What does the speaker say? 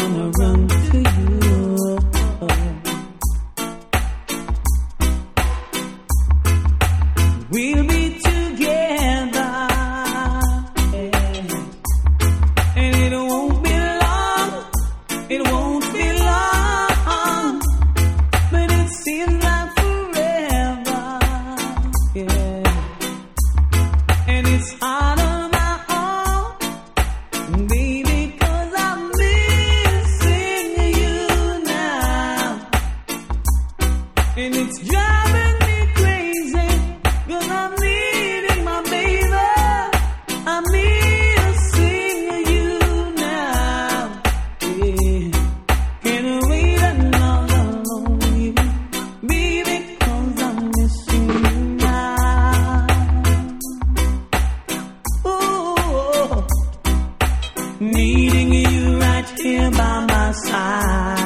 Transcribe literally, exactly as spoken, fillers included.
wanna run to you. We'll be together, yeah. And it won't be long, it won't be long, but it seems like forever, yeah. And it's hard on my own, baby, 'cause I'm missing you now. And it's driving me crazy, 'cause I'm needing my baby. I'm missing you now, yeah. Can't wait another long year, baby, 'cause I'm missing you now. Ooh, needing you right here by my side.